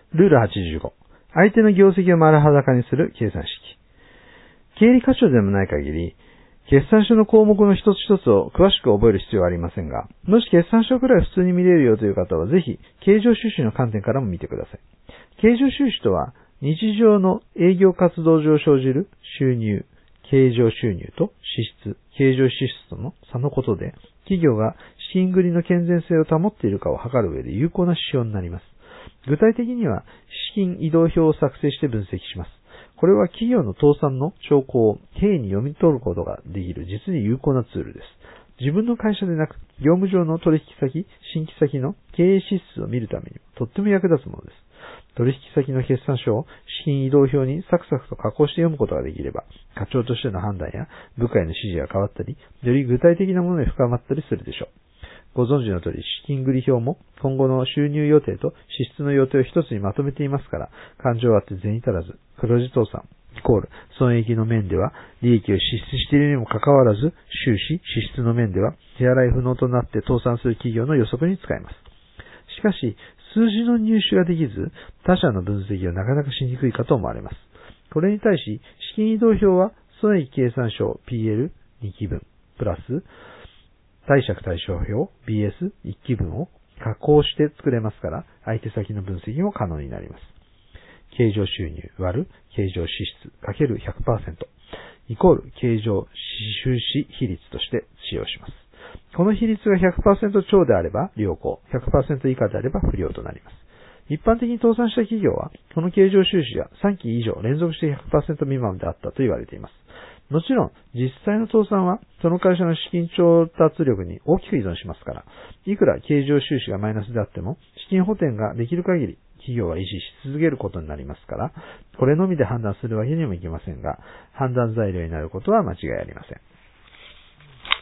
ルール85。相手の業績を丸裸にする計算式。経理課長でもない限り、決算書の項目の一つ一つを詳しく覚える必要はありませんが、もし決算書くらい普通に見れるよという方はぜひ、経常収支の観点からも見てください。経常収支とは、日常の営業活動上生じる収入、経常収入と支出、経常支出との差のことで、企業が資金繰りの健全性を保っているかを測る上で有効な指標になります。具体的には、資金移動表を作成して分析します。これは企業の倒産の兆候を経営に読み取ることができる実に有効なツールです。自分の会社でなく、業務上の取引先、新規先の経営支出を見るためにもとっても役立つものです。取引先の決算書を資金移動表にサクサクと加工して読むことができれば、課長としての判断や部下への指示が変わったり、より具体的なものに深まったりするでしょう。ご存知の通り、資金繰り表も今後の収入予定と支出の予定を一つにまとめていますから、勘定あって銭足らず、黒字倒産、イコール、損益の面では利益を支出しているにもかかわらず、収支、支出の面では手洗い不能となって倒産する企業の予測に使えます。しかし、数字の入手ができず、他社の分析はなかなかしにくいかと思われます。これに対し、資金移動表は、損益計算書 PL2 期分、プラス、貸借対照表 BS1 期分を加工して作れますから、相手先の分析も可能になります。経常収入割る経常支出かける 100% イコール経常収支比率として使用します。この比率が 100% 超であれば良好、100% 以下であれば不良となります。一般的に倒産した企業は、この経常収支が3期以上連続して 100% 未満であったと言われています。もちろん、実際の倒産は、その会社の資金調達力に大きく依存しますから、いくら経常収支がマイナスであっても、資金補填ができる限り、企業は維持し続けることになりますから、これのみで判断するわけにもいきませんが、判断材料になることは間違いありません。